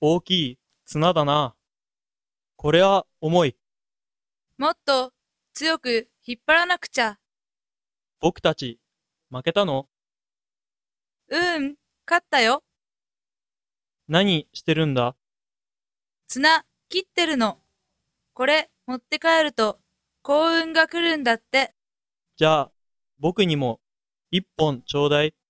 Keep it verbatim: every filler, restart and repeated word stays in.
大きい綱だな。これは重い。 もっと強く引っ張らなくちゃ。 僕たち、負けたの？ うーん、勝ったよ。 何してるんだ？ 綱切ってるの。これ持って帰ると幸運が来るんだって。 じゃあ、僕にも一本ちょうだい。